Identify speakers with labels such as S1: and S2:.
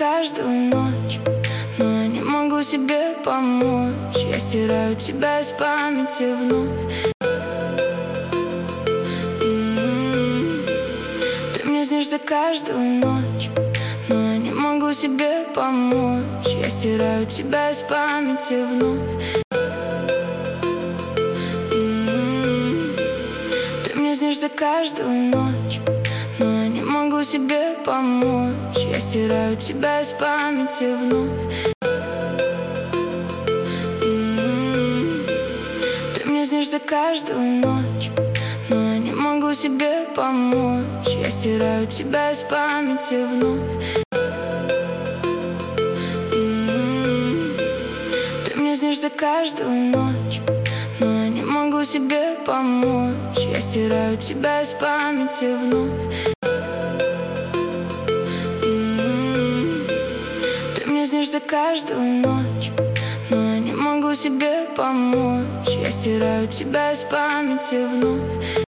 S1: каждую ночь, но я не могу себе помочь. Я стираю тебя из памяти вновь. Ты мне снишься каждую ночь, но я не могу себе помочь. Я стираю тебя из памяти вновь. Ты мне снишься каждую ночь, но я не могу себе помочь. Я стираю тебя из памяти вновь. Ты мне снишься каждую ночь, но я не могу себе помочь. Я стираю тебя из памяти вновь. Ты мне снишься каждую ночь, но я не могу себе помочь. Я стираю тебя из памяти вновь. Ты мне снишься каждую ночь, но я не могу себе помочь. Я стираю тебя из памяти вновь.